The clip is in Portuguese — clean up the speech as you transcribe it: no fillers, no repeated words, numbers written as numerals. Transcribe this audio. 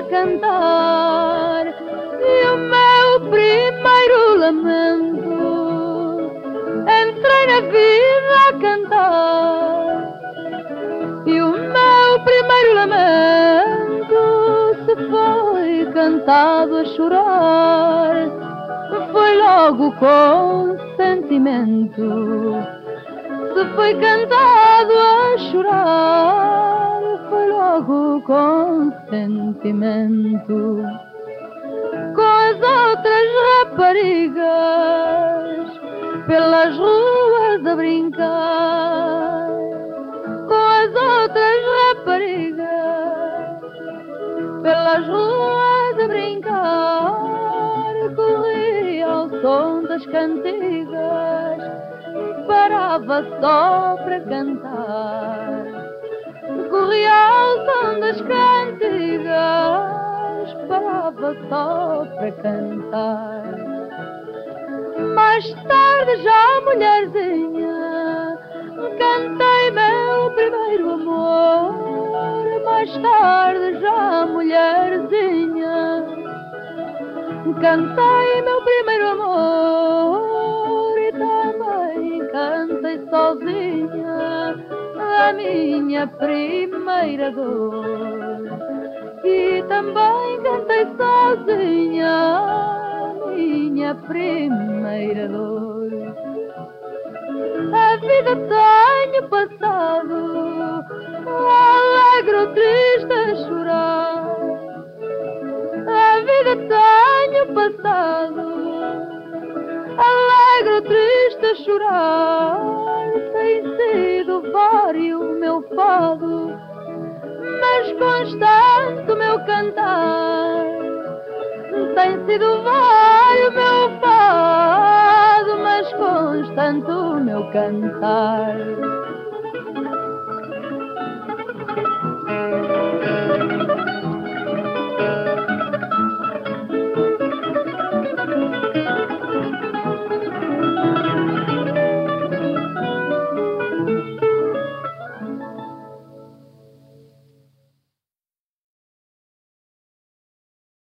cantar, e o meu primeiro lamento, entrei na vida a cantar, e o meu primeiro lamento se foi cantado a chorar, foi logo com sentimento. Se foi cantado a chorar, foi logo com sentimento. Com as outras raparigas pelas ruas a brincar, com as outras raparigas pelas ruas a brincar, corri ao som das cantigas, parava só para cantar. Corria ao som das cantigas, parava só para cantar. Mais tarde já mulherzinha, cantei meu primeiro amor. Mais tarde já mulherzinha, cantei meu primeiro amor, e também cantei sozinha a minha primeira dor, e também cantei sozinha a minha primeira dor. A vida tenho passado, alegre ou triste a chorar. A vida tenho passado, alegre ou triste a chorar. Tem sido vário o meu fado, mas constante o meu cantar. Tem sido vário o meu fado, mas constante o meu cantar.